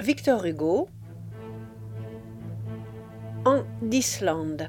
Victor Hugo, An d'Islande.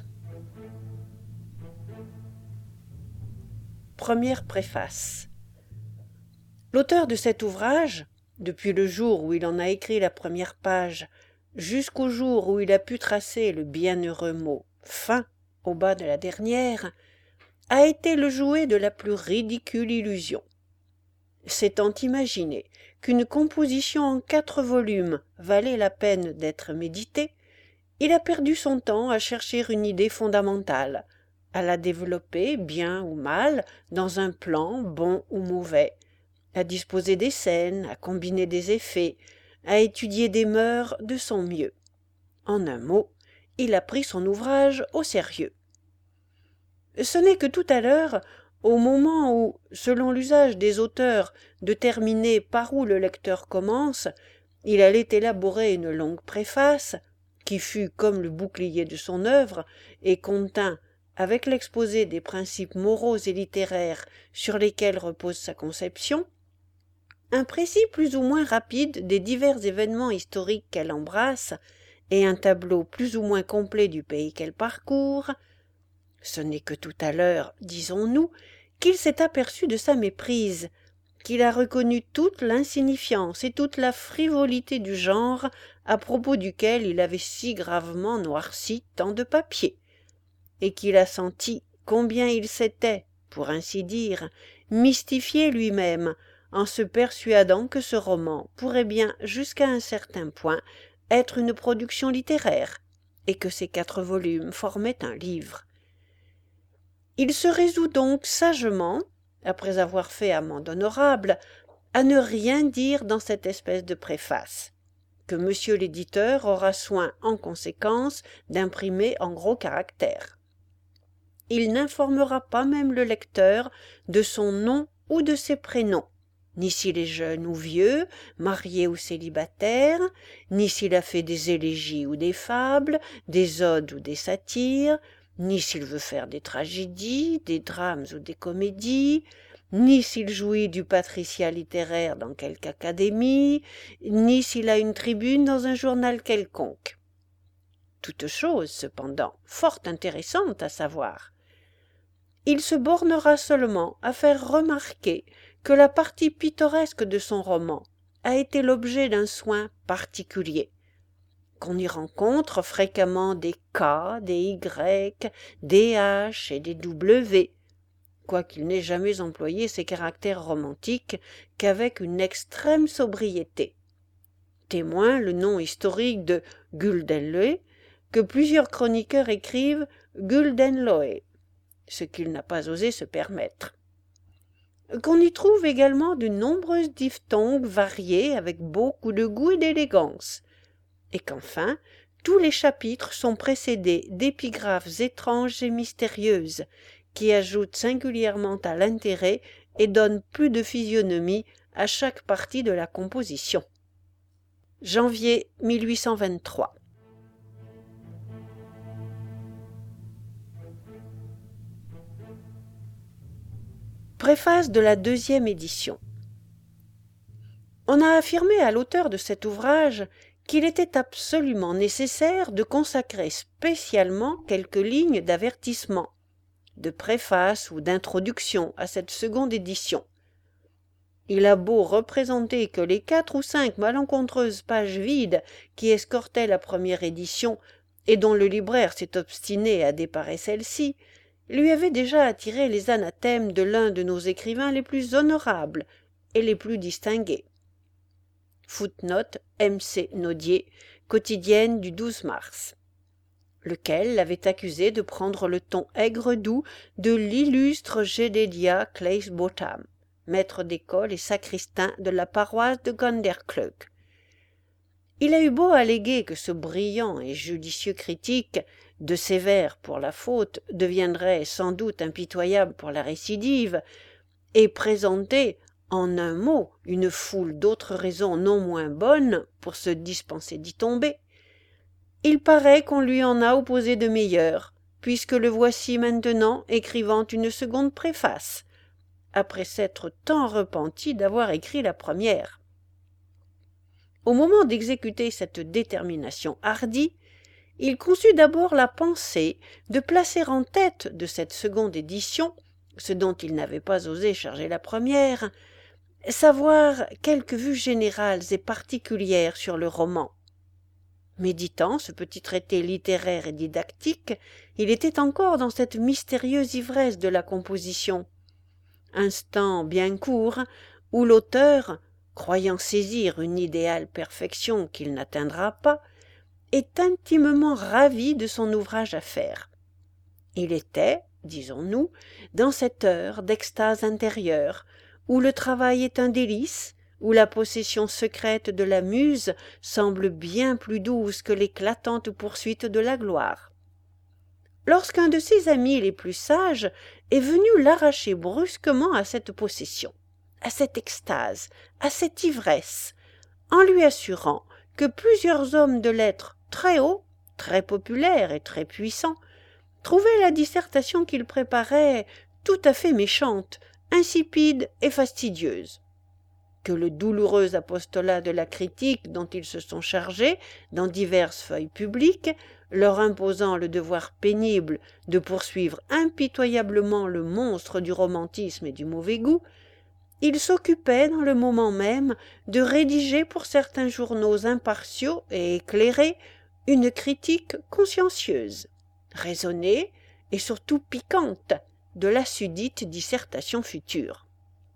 Première préface. L'auteur de cet ouvrage, depuis le jour où il en a écrit la première page, jusqu'au jour où il a pu tracer le bienheureux mot « fin » au bas de la dernière, a été le jouet de la plus ridicule illusion. S'étant imaginé qu'une composition en 4 volumes valait la peine d'être méditée, il a perdu son temps à chercher une idée fondamentale, à la développer bien ou mal dans un plan bon ou mauvais, à disposer des scènes, à combiner des effets, à étudier des mœurs de son mieux. En un mot, il a pris son ouvrage au sérieux. Ce n'est que tout à l'heure, au moment où, selon l'usage des auteurs de terminer par où le lecteur commence, il allait élaborer une longue préface, qui fut comme le bouclier de son œuvre et contint, avec l'exposé des principes moraux et littéraires sur lesquels repose sa conception, un précis plus ou moins rapide des divers événements historiques qu'elle embrasse et un tableau plus ou moins complet du pays qu'elle parcourt, ce n'est que tout à l'heure, disons-nous, qu'il s'est aperçu de sa méprise, qu'il a reconnu toute l'insignifiance et toute la frivolité du genre à propos duquel il avait si gravement noirci tant de papier, et qu'il a senti combien il s'était, pour ainsi dire, mystifié lui-même en se persuadant que ce roman pourrait bien, jusqu'à un certain point, être une production littéraire, et que ces 4 volumes formaient un livre. Il se résout donc sagement, après avoir fait amende honorable, à ne rien dire dans cette espèce de préface, que monsieur l'éditeur aura soin, en conséquence, d'imprimer en gros caractères. Il n'informera pas même le lecteur de son nom ou de ses prénoms, ni s'il est jeune ou vieux, marié ou célibataire, ni s'il a fait des élégies ou des fables, des odes ou des satires, ni s'il veut faire des tragédies, des drames ou des comédies, ni s'il jouit du patriciat littéraire dans quelque académie, ni s'il a une tribune dans un journal quelconque. Toute chose, cependant, fort intéressante à savoir. Il se bornera seulement à faire remarquer que la partie pittoresque de son roman a été l'objet d'un soin particulier, qu'on y rencontre fréquemment des K, des Y, des H et des W, quoiqu'il n'ait jamais employé ces caractères romantiques qu'avec une extrême sobriété. Témoin le nom historique de Guldenløe, que plusieurs chroniqueurs écrivent Guldenloe, ce qu'il n'a pas osé se permettre. Qu'on y trouve également de nombreuses diphtongues variées avec beaucoup de goût et d'élégance, et qu'enfin tous les chapitres sont précédés d'épigraphes étranges et mystérieuses, qui ajoutent singulièrement à l'intérêt et donnent plus de physionomie à chaque partie de la composition. Janvier 1823. Préface de la 2e édition. On a affirmé à l'auteur de cet ouvrage qu'il était absolument nécessaire de consacrer spécialement quelques lignes d'avertissement, de préface ou d'introduction à cette 2e édition. Il a beau représenter que les 4 ou 5 malencontreuses pages vides qui escortaient la 1re édition et dont le libraire s'est obstiné à déparer celle-ci, lui avaient déjà attiré les anathèmes de l'un de nos écrivains les plus honorables et les plus distingués. Footnote M.C. Nodier, quotidienne du 12 mars, lequel l'avait accusé de prendre le ton aigre-doux de l'illustre Jedediah Cleisbotham, maître d'école et sacristain de la paroisse de Gandercleugh. Il a eu beau alléguer que ce brillant et judicieux critique, de sévère pour la faute, deviendrait sans doute impitoyable pour la récidive, et présenter, en un mot, une foule d'autres raisons non moins bonnes pour se dispenser d'y tomber, il paraît qu'on lui en a opposé de meilleures, puisque le voici maintenant écrivant une 2e préface, après s'être tant repenti d'avoir écrit la 1re. Au moment d'exécuter cette détermination hardie, il conçut d'abord la pensée de placer en tête de cette seconde édition, ce dont il n'avait pas osé charger la première, savoir quelques vues générales et particulières sur le roman. Méditant ce petit traité littéraire et didactique, il était encore dans cette mystérieuse ivresse de la composition. Instant bien court où l'auteur, croyant saisir une idéale perfection qu'il n'atteindra pas, est intimement ravi de son ouvrage à faire. Il était, disons-nous, dans cette heure d'extase intérieure, où le travail est un délice, où la possession secrète de la muse semble bien plus douce que l'éclatante poursuite de la gloire. Lorsqu'un de ses amis les plus sages est venu l'arracher brusquement à cette possession, à cette extase, à cette ivresse, en lui assurant que plusieurs hommes de lettres très hauts, très populaires et très puissants trouvaient la dissertation qu'il préparait tout à fait méchante, insipide et fastidieuse, que le douloureux apostolat de la critique dont ils se sont chargés dans diverses feuilles publiques, leur imposant le devoir pénible de poursuivre impitoyablement le monstre du romantisme et du mauvais goût, il s'occupait dans le moment même de rédiger pour certains journaux impartiaux et éclairés une critique consciencieuse, raisonnée et surtout piquante de la sudite dissertation future.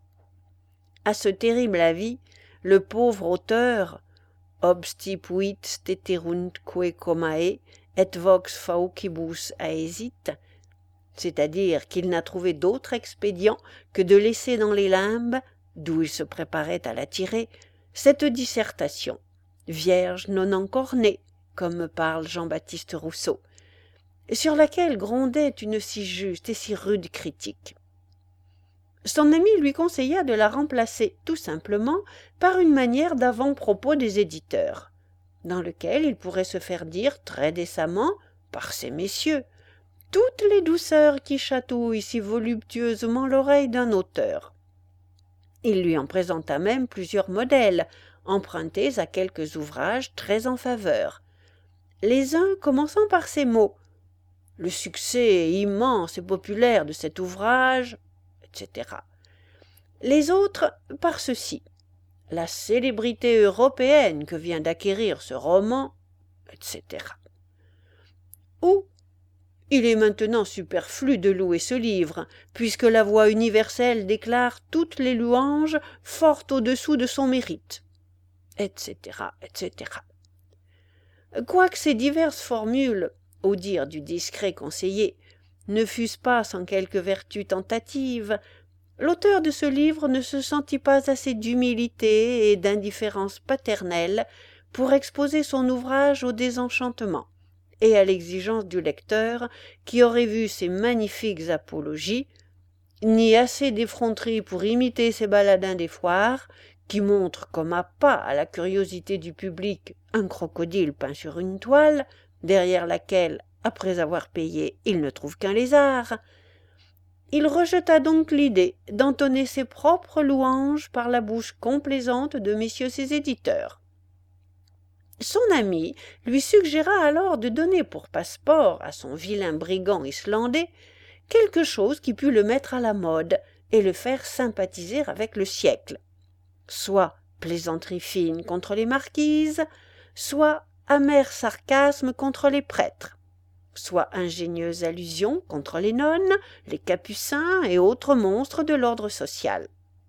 À ce terrible avis, le pauvre auteur, obstipuit steteruntque comae, et vox faucibus aesit, c'est-à-dire qu'il n'a trouvé d'autre expédient que de laisser dans les limbes, d'où il se préparait à la tirer, cette dissertation, vierge non encore née, comme parle Jean-Baptiste Rousseau, sur laquelle grondait une si juste et si rude critique. Son ami lui conseilla de la remplacer tout simplement par une manière d'avant-propos des éditeurs, dans lequel il pourrait se faire dire très décemment par ces messieurs toutes les douceurs qui chatouillent si voluptueusement l'oreille d'un auteur. Il lui en présenta même plusieurs modèles, empruntés à quelques ouvrages très en faveur, les uns commençant par ces mots « Le succès immense et populaire de cet ouvrage », etc. Les autres par ceci « La célébrité européenne que vient d'acquérir ce roman », etc. Ou « Il est maintenant superflu de louer ce livre, puisque la voix universelle déclare toutes les louanges fort au-dessous de son mérite », etc., etc. Quoique ces diverses formules, au dire du discret conseiller, ne fussent pas sans quelque vertu tentative, l'auteur de ce livre ne se sentit pas assez d'humilité et d'indifférence paternelle pour exposer son ouvrage au désenchantement et à l'exigence du lecteur qui aurait vu ces magnifiques apologies, ni assez d'effronterie pour imiter ces baladins des foires, qui montrent comme appât à la curiosité du public un crocodile peint sur une toile, derrière laquelle, après avoir payé, il ne trouve qu'un lézard. Il rejeta donc l'idée d'entonner ses propres louanges par la bouche complaisante de messieurs ses éditeurs. Son ami lui suggéra alors de donner pour passeport à son vilain brigand islandais quelque chose qui pût le mettre à la mode et le faire sympathiser avec le siècle, soit plaisanterie fine contre les marquises, soit amer sarcasme contre les prêtres, soit ingénieuse allusion contre les nonnes, les capucins et autres monstres de l'ordre social.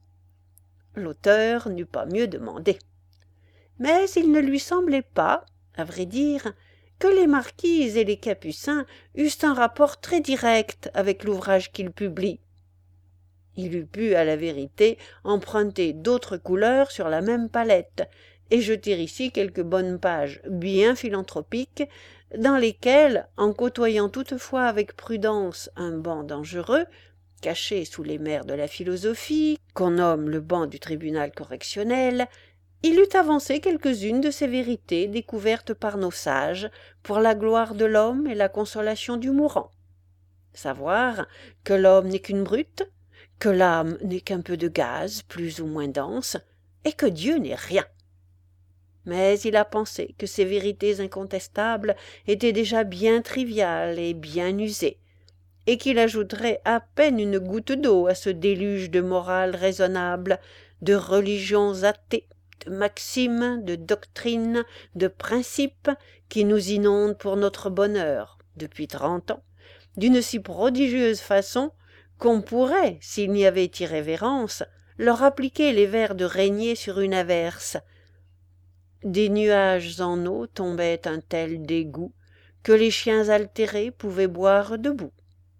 L'auteur n'eut pas mieux demandé. Mais il ne lui semblait pas, à vrai dire, que les marquises et les capucins eussent un rapport très direct avec l'ouvrage qu'il publie. Il eût pu, à la vérité, emprunter d'autres couleurs sur la même palette, et jeter ici quelques bonnes pages bien philanthropiques, dans lesquelles, en côtoyant toutefois avec prudence un banc dangereux, caché sous les mers de la philosophie, qu'on nomme le banc du tribunal correctionnel, il eût avancé quelques-unes de ces vérités découvertes par nos sages pour la gloire de l'homme et la consolation du mourant. Savoir que l'homme n'est qu'une brute, que l'âme n'est qu'un peu de gaz plus ou moins dense, et que Dieu n'est rien. mais il a pensé que ces vérités incontestables étaient déjà bien triviales et bien usées, et qu'il ajouterait à peine une goutte d'eau à ce déluge de morale raisonnable, de religions athées, de maximes, de doctrines, de principes qui nous inondent pour notre bonheur depuis 30 ans, d'une si prodigieuse façon qu'on pourrait, s'il n'y avait irrévérence, leur appliquer les vers de Régnier sur une averse. Des nuages en eau tombaient un tel dégoût que les chiens altérés pouvaient boire debout.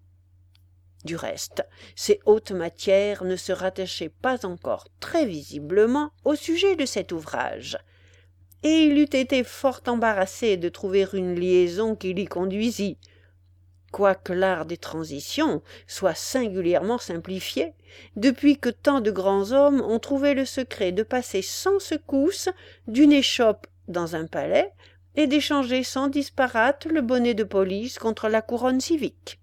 Du reste, ces hautes matières ne se rattachaient pas encore très visiblement au sujet de cet ouvrage, et il eût été fort embarrassé de trouver une liaison qui l'y conduisît, quoique l'art des transitions soit singulièrement simplifié, depuis que tant de grands hommes ont trouvé le secret de passer sans secousse d'une échoppe dans un palais et d'échanger sans disparate le bonnet de police contre la couronne civique.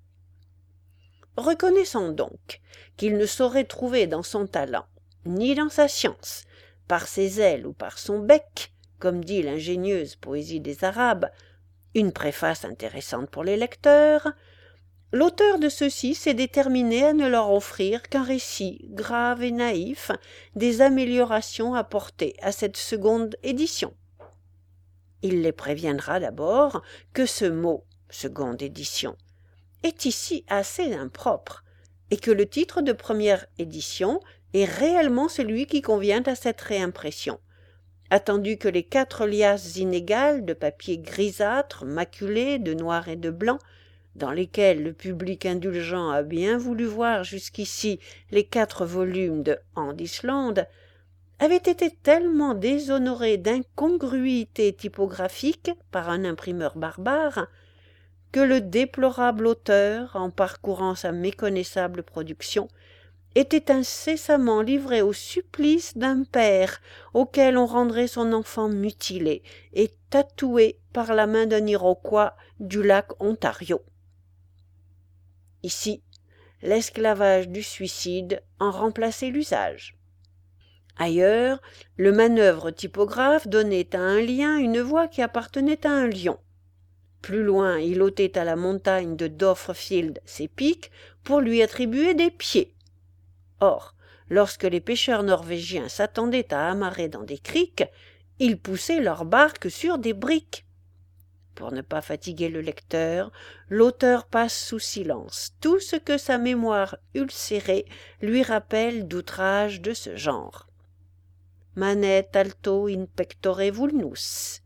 Reconnaissons donc qu'il ne saurait trouver dans son talent, ni dans sa science, par ses ailes ou par son bec, comme dit l'ingénieuse poésie des Arabes, une préface intéressante pour les lecteurs, l'auteur de ceux-ci s'est déterminé à ne leur offrir qu'un récit grave et naïf des améliorations apportées à cette seconde édition. Il les préviendra d'abord que ce mot « seconde édition » est ici assez impropre, et que le titre de première édition est réellement celui qui convient à cette réimpression, attendu que les 4 liasses inégales de papier grisâtre, maculé de noir et de blanc, dans lesquelles le public indulgent a bien voulu voir jusqu'ici les 4 volumes de An d'Islande, avaient été tellement déshonorés d'incongruités typographiques par un imprimeur barbare, que le déplorable auteur, en parcourant sa méconnaissable production, était incessamment livré au supplice d'un père auquel on rendrait son enfant mutilé et tatoué par la main d'un Iroquois du lac Ontario. Ici, l'esclavage du suicide en remplaçait l'usage. Ailleurs, le manœuvre typographe donnait à un lien une voix qui appartenait à un lion. Plus loin, il ôtait à la montagne de Dofrefield ses pics pour lui attribuer des pieds. Or, lorsque les pêcheurs norvégiens s'attendaient à amarrer dans des criques, ils poussaient leurs barques sur des briques. Pour ne pas fatiguer le lecteur, l'auteur passe sous silence tout ce que sa mémoire ulcérée lui rappelle d'outrages de ce genre. Manet alto in pectore vulnus.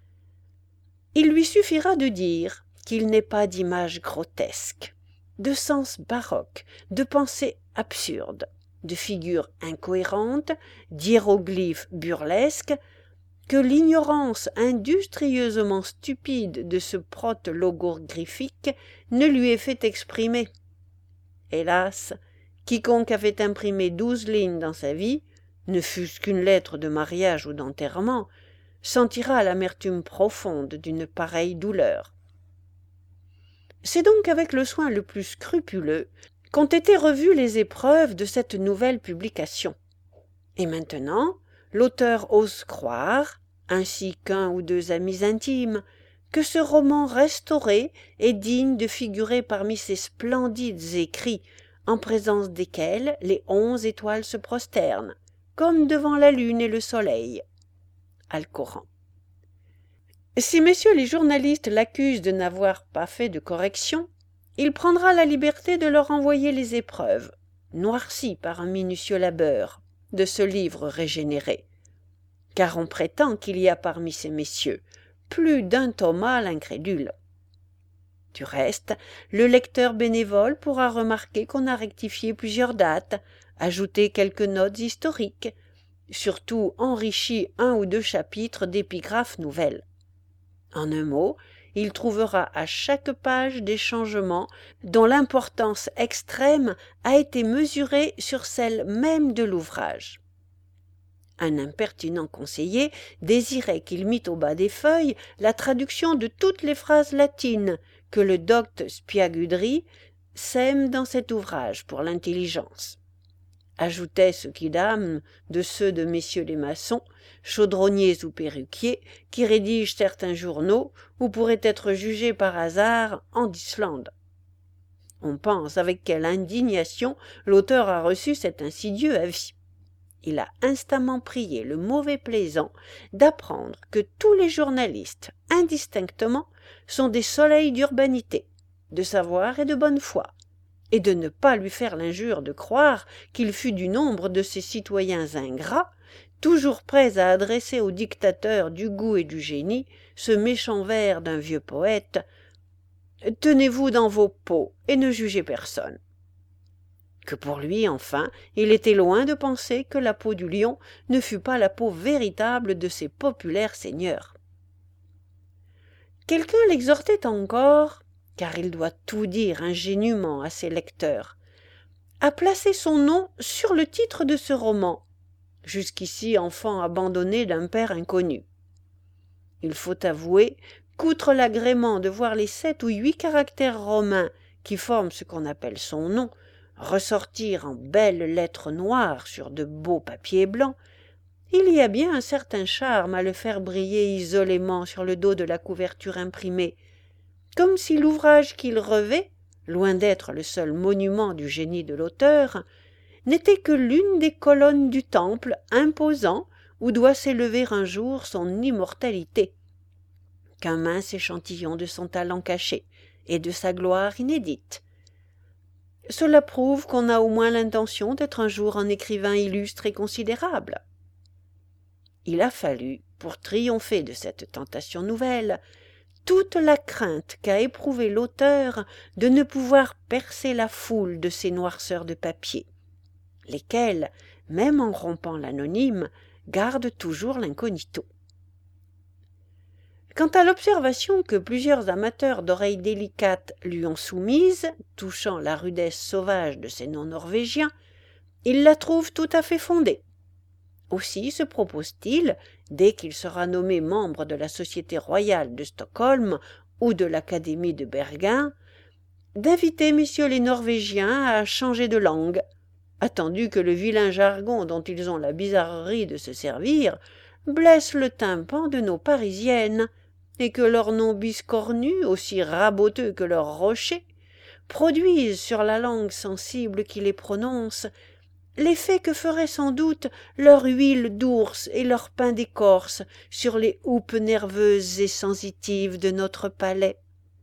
Il lui suffira de dire qu'il n'est pas d'image grotesque, de sens baroque, de pensée absurde, de figures incohérentes, d'hiéroglyphes burlesques, que l'ignorance industrieusement stupide de ce prote logogriphique ne lui ait fait exprimer. Hélas, quiconque avait imprimé 12 lignes dans sa vie, ne fût-ce qu'une lettre de mariage ou d'enterrement, sentira l'amertume profonde d'une pareille douleur. C'est donc avec le soin le plus scrupuleux qu'ont été revues les épreuves de cette nouvelle publication. Et maintenant, l'auteur ose croire, ainsi qu'un ou 2 amis intimes, que ce roman restauré est digne de figurer parmi ces splendides écrits en présence desquels les 11 étoiles se prosternent, comme devant la lune et le soleil. Alcoran. Si messieurs les journalistes l'accusent de n'avoir pas fait de correction, il prendra la liberté de leur envoyer les épreuves, noircies par un minutieux labeur, de ce livre régénéré. Car on prétend qu'il y a parmi ces messieurs plus d'un Thomas l'incrédule. Du reste, le lecteur bénévole pourra remarquer qu'on a rectifié plusieurs dates, ajouté quelques notes historiques, surtout enrichi 1 ou 2 chapitres d'épigraphes nouvelles. En un mot, il trouvera à chaque page des changements dont l'importance extrême a été mesurée sur celle même de l'ouvrage. Un impertinent conseiller désirait qu'il mît au bas des feuilles la traduction de toutes les phrases latines que le docte Spiagudry sème dans cet ouvrage pour l'intelligence. ajoutaient ce quidam de ceux de messieurs les maçons, chaudronniers ou perruquiers, qui rédigent certains journaux ou pourraient être jugés par hasard en Islande. On pense avec quelle indignation l'auteur a reçu cet insidieux avis. Il a instamment prié le mauvais plaisant d'apprendre que tous les journalistes, indistinctement, sont des soleils d'urbanité, de savoir et de bonne foi, et de ne pas lui faire l'injure de croire qu'il fût du nombre de ces citoyens ingrats, toujours prêts à adresser au dictateur du goût et du génie ce méchant vers d'un vieux poète « Tenez-vous dans vos peaux et ne jugez personne ». Que pour lui, enfin, il était loin de penser que la peau du lion ne fût pas la peau véritable de ces populaires seigneurs. Quelqu'un l'exhortait encore, car il doit tout dire ingénument à ses lecteurs, à placer son nom sur le titre de ce roman, jusqu'ici enfant abandonné d'un père inconnu. Il faut avouer qu'outre l'agrément de voir les 7 ou 8 caractères romains qui forment ce qu'on appelle son nom, ressortir en belles lettres noires sur de beaux papiers blancs, il y a bien un certain charme à le faire briller isolément sur le dos de la couverture imprimée, comme si l'ouvrage qu'il revêt, loin d'être le seul monument du génie de l'auteur, n'était que l'une des colonnes du temple imposant où doit s'élever un jour son immortalité, qu'un mince échantillon de son talent caché et de sa gloire inédite. Cela prouve qu'on a au moins l'intention d'être un jour un écrivain illustre et considérable. Il a fallu, pour triompher de cette tentation nouvelle, toute la crainte qu'a éprouvée l'auteur de ne pouvoir percer la foule de ces noirceurs de papier, lesquelles, même en rompant l'anonyme, gardent toujours l'incognito. Quant à l'observation que plusieurs amateurs d'oreilles délicates lui ont soumise, touchant la rudesse sauvage de ces noms norvégiens, il la trouve tout à fait fondée. Aussi se propose-t-il, dès qu'il sera nommé membre de la Société royale de Stockholm ou de l'Académie de Bergen, d'inviter messieurs les Norvégiens à changer de langue, attendu que le vilain jargon dont ils ont la bizarrerie de se servir blesse le tympan de nos Parisiennes, et que leurs noms biscornus, aussi raboteux que leurs rochers, produisent sur la langue sensible qui les prononce l'effet que ferait sans doute leur huile d'ours et leur pain d'écorce sur les houppes nerveuses et sensitives de notre palais.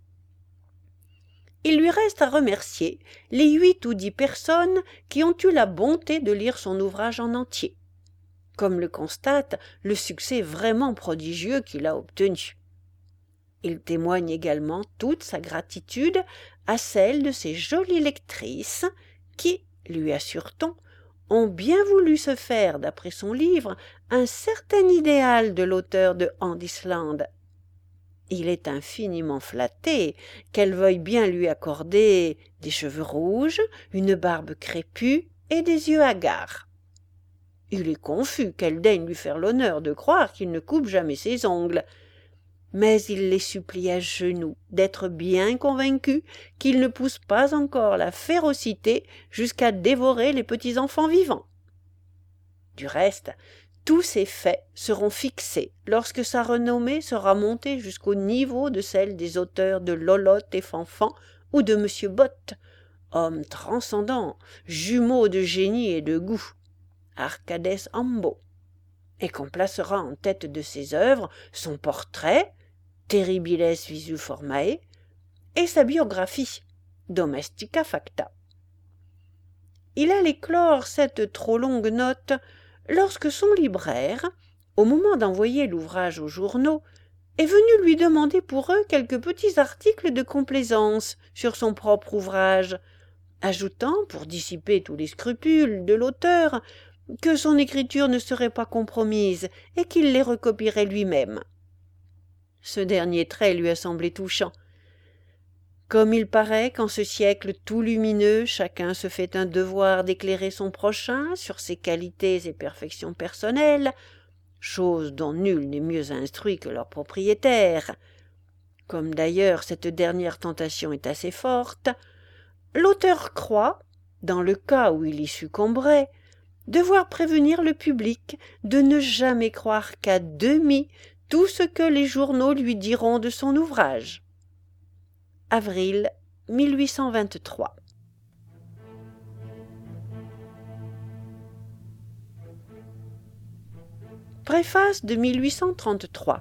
Il lui reste à remercier les 8 ou 10 personnes qui ont eu la bonté de lire son ouvrage en entier, comme le constate le succès vraiment prodigieux qu'il a obtenu. Il témoigne également toute sa gratitude à celle de ces jolies lectrices qui, lui assure-t-on, ont bien voulu se faire, d'après son livre, un certain idéal de l'auteur de Andisland. Il est infiniment flatté qu'elle veuille bien lui accorder des cheveux rouges, une barbe crépue et des yeux hagards. Il est confus qu'elle daigne lui faire l'honneur de croire qu'il ne coupe jamais ses ongles, mais il les supplie à genoux d'être bien convaincus qu'il ne pousse pas encore la férocité jusqu'à dévorer les petits enfants vivants. Du reste, tous ces faits seront fixés lorsque sa renommée sera montée jusqu'au niveau de celle des auteurs de Lolotte et Fanfan ou de M. Bott, homme transcendant, jumeau de génie et de goût, Arcades Ambo, et qu'on placera en tête de ses œuvres son portrait, Terribiles visu formae, et sa biographie, Domestica Facta. Il allait clore cette trop longue note lorsque son libraire, au moment d'envoyer l'ouvrage aux journaux, est venu lui demander pour eux quelques petits articles de complaisance sur son propre ouvrage, ajoutant, pour dissiper tous les scrupules de l'auteur, que son écriture ne serait pas compromise et qu'il les recopierait lui-même. Ce dernier trait lui a semblé touchant. Comme il paraît qu'en ce siècle tout lumineux, chacun se fait un devoir d'éclairer son prochain sur ses qualités et perfections personnelles, chose dont nul n'est mieux instruit que leur propriétaire, comme d'ailleurs cette dernière tentation est assez forte, l'auteur croit, dans le cas où il y succomberait, devoir prévenir le public de ne jamais croire qu'à demi tout ce que les journaux lui diront de son ouvrage. Avril 1823. Préface de 1833.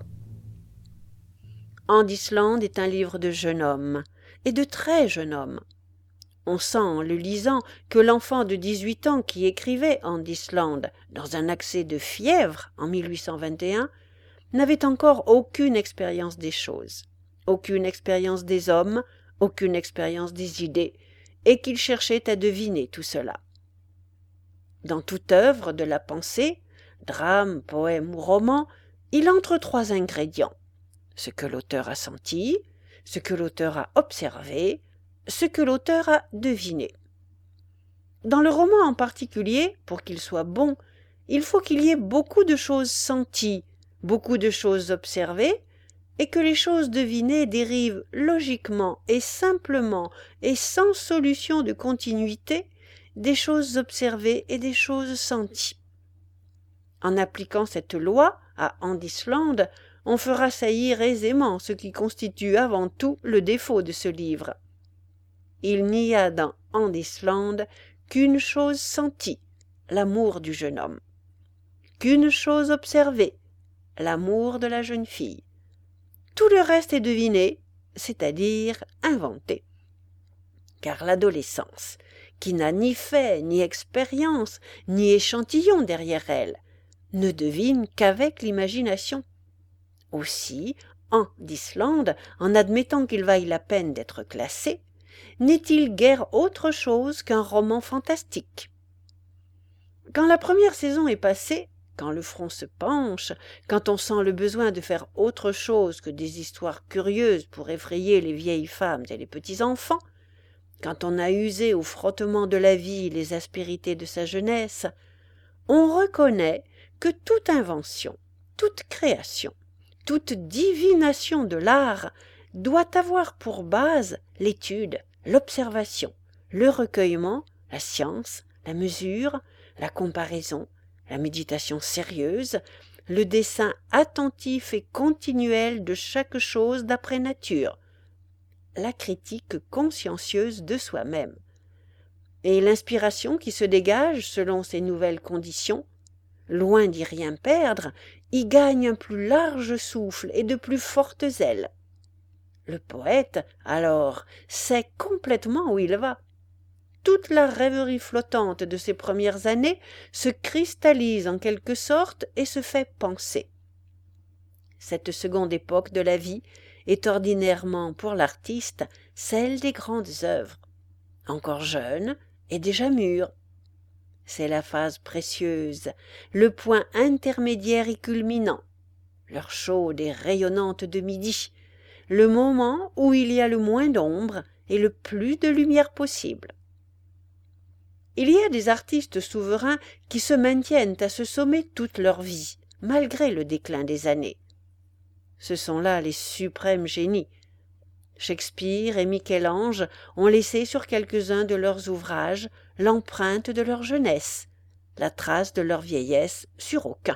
Andisland est un livre de jeune homme, et de très jeune homme. On sent en le lisant que l'enfant de 18 ans qui écrivait Andisland dans un accès de fièvre en 1821 n'avait encore aucune expérience des choses, aucune expérience des hommes, aucune expérience des idées, et qu'il cherchait à deviner tout cela. Dans toute œuvre de la pensée, drame, poème ou roman, il entre trois ingrédients: ce que l'auteur a senti, ce que l'auteur a observé, ce que l'auteur a deviné. Dans le roman en particulier, pour qu'il soit bon, il faut qu'il y ait beaucoup de choses senties, beaucoup de choses observées, et que les choses devinées dérivent logiquement et simplement et sans solution de continuité des choses observées et des choses senties. En appliquant cette loi à Andisland, on fera saillir aisément ce qui constitue avant tout le défaut de ce livre. Il n'y a dans Andisland qu'une chose sentie, l'amour du jeune homme, qu'une chose observée, l'amour de la jeune fille. Tout le reste est deviné, c'est-à-dire inventé. Car l'adolescence, qui n'a ni fait, ni expérience, ni échantillon derrière elle, ne devine qu'avec l'imagination. Aussi, Andisland, en admettant qu'il vaille la peine d'être classé, n'est-il guère autre chose qu'un roman fantastique. Quand la première saison est passée, quand le front se penche, quand on sent le besoin de faire autre chose que des histoires curieuses pour effrayer les vieilles femmes et les petits-enfants, quand on a usé au frottement de la vie les aspérités de sa jeunesse, on reconnaît que toute invention, toute création, toute divination de l'art doit avoir pour base l'étude, l'observation, le recueillement, la science, la mesure, la comparaison, la méditation sérieuse, le dessin attentif et continuel de chaque chose d'après nature, la critique consciencieuse de soi-même. Et l'inspiration qui se dégage selon ces nouvelles conditions, loin d'y rien perdre, y gagne un plus large souffle et de plus fortes ailes. Le poète, alors, sait complètement où il va. Toute la rêverie flottante de ses premières années se cristallise en quelque sorte et se fait penser. Cette seconde époque de la vie est ordinairement pour l'artiste celle des grandes œuvres, encore jeune et déjà mûre. C'est la phase précieuse, le point intermédiaire et culminant, l'heure chaude et rayonnante de midi, le moment où il y a le moins d'ombre et le plus de lumière possible. Il y a des artistes souverains qui se maintiennent à ce sommet toute leur vie, malgré le déclin des années. Ce sont là les suprêmes génies. Shakespeare et Michel-Ange ont laissé sur quelques-uns de leurs ouvrages l'empreinte de leur jeunesse, la trace de leur vieillesse sur aucun.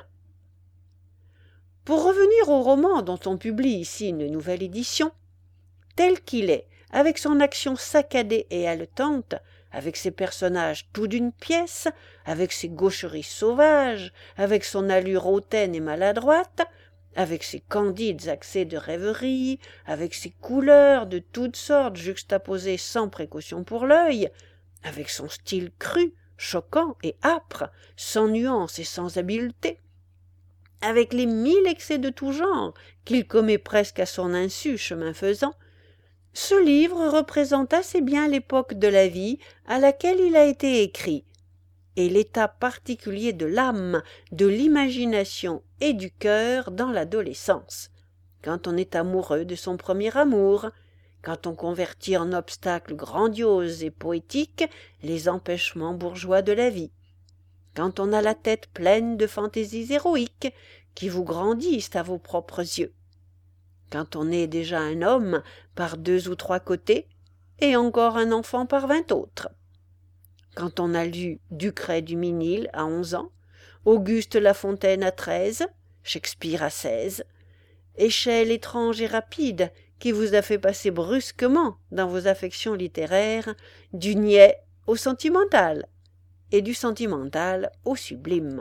Pour revenir au roman dont on publie ici une nouvelle édition, tel qu'il est, avec son action saccadée et haletante, avec ses personnages tout d'une pièce, avec ses gaucheries sauvages, avec son allure hautaine et maladroite, avec ses candides accès de rêverie, avec ses couleurs de toutes sortes juxtaposées sans précaution pour l'œil, avec son style cru, choquant et âpre, sans nuance et sans habileté, avec les 1000 excès de tout genre qu'il commet presque à son insu chemin faisant, ce livre représente assez bien l'époque de la vie à laquelle il a été écrit, et l'état particulier de l'âme, de l'imagination et du cœur dans l'adolescence, quand on est amoureux de son premier amour, quand on convertit en obstacles grandioses et poétiques les empêchements bourgeois de la vie, quand on a la tête pleine de fantaisies héroïques qui vous grandissent à vos propres yeux, quand on est déjà un homme par 2 ou 3 côtés et encore un enfant par 20 autres. quand on a lu Ducray du Minil à 11 ans, Auguste Lafontaine à 13, Shakespeare à 16, échelle étrange et rapide qui vous a fait passer brusquement dans vos affections littéraires du niais au sentimental et du sentimental au sublime.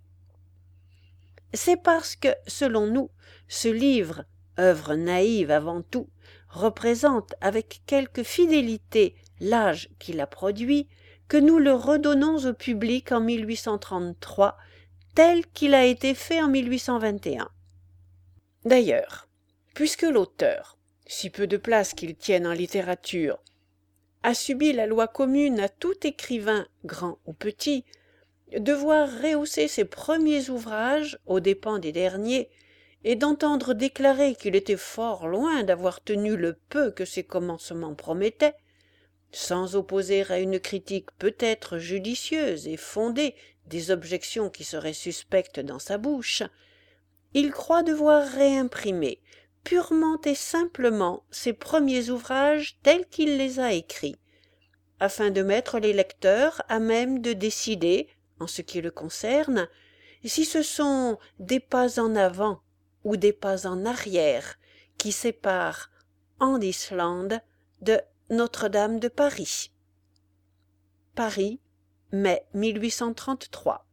C'est parce que, selon nous, ce livre, œuvre naïve avant tout, représente avec quelque fidélité l'âge qui l'a produit, que nous le redonnons au public en 1833, tel qu'il a été fait en 1821. D'ailleurs, puisque l'auteur, si peu de place qu'il tienne en littérature, a subi la loi commune à tout écrivain, grand ou petit, de voir rehausser ses premiers ouvrages aux dépens des derniers, et d'entendre déclarer qu'il était fort loin d'avoir tenu le peu que ses commencements promettaient, sans opposer à une critique peut-être judicieuse et fondée des objections qui seraient suspectes dans sa bouche, il croit devoir réimprimer purement et simplement ses premiers ouvrages tels qu'il les a écrits, afin de mettre les lecteurs à même de décider, en ce qui le concerne, si ce sont des pas en avant ou des pas en arrière qui séparent En Islande de Notre-Dame de Paris. Paris, mai 1833.